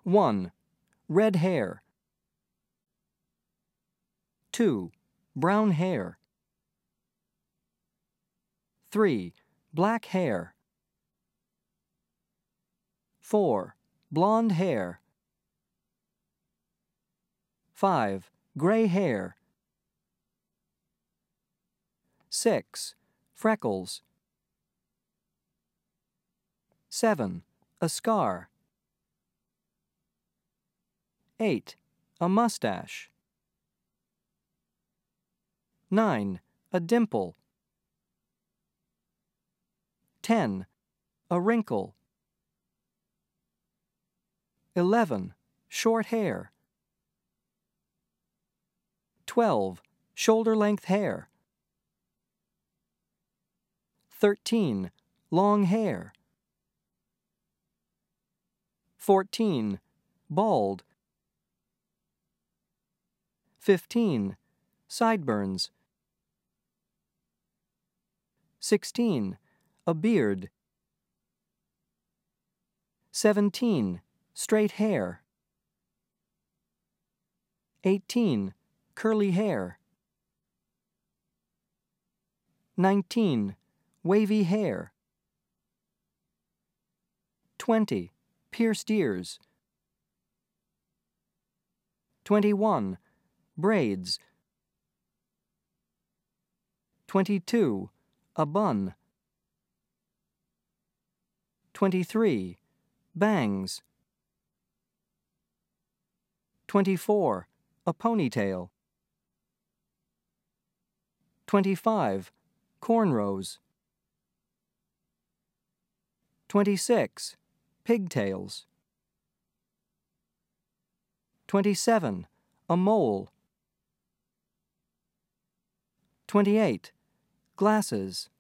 1. Red hair. 2. Brown hair. 3. Black hair. 4. Blonde hair. 5. Gray hair. 6. Freckles. 7. A scar. 8. A mustache. 9. A dimple. 10. A wrinkle. 11. Short hair. 12. Shoulder-length hair. 13. Long hair. 14. Bald. 15. Sideburns. 16. A beard. 17. Straight hair. 18. Curly hair. 19. Wavy hair. 20. Pierced ears. 21. Braids. 22. A bun. 23. Bangs. 24. A ponytail. 25. Cornrows. 26. Pigtails. 27. A mole. 28. Glasses.